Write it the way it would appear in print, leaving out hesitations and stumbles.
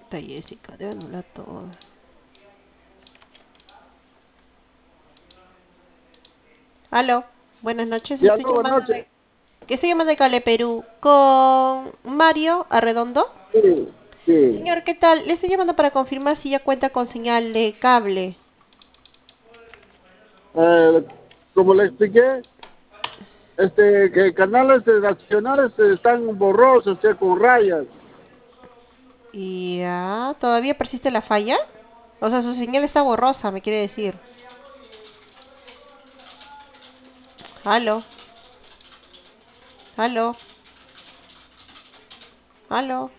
Puta Jessica, debe anular todo. Aló, buenas noches, Ya, estoy no, buenas llamando noches. de... Que estoy llamando de Cale Perú con Mario Arredondo. Sí, sí. Señor, ¿qué tal? Le estoy llamando para confirmar si ya cuenta con señal de cable. Eh, Como le expliqué, que canales nacionales están borrosos, con rayas. Y ya, ¿todavía persiste la falla? O sea, su señal está borrosa, me quiere decir. Aló, aló, aló.